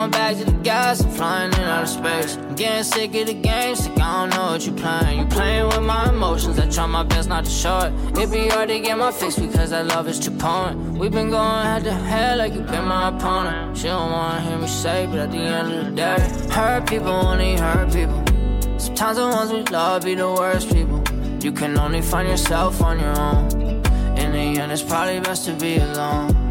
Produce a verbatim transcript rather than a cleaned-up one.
back to the gas, I'm flying in outer space. I'm getting sick of the game, sick, I don't know what you playing. You playing with my emotions, I try my best not to show it. It be hard to get my fix because that love is too potent. We've been going head to head like you've been my opponent. She don't wanna hear me say, but at the end of the day, hurt people only hurt people. Sometimes the ones we love be the worst people. You can only find yourself on your own. In the end, it's probably best to be alone.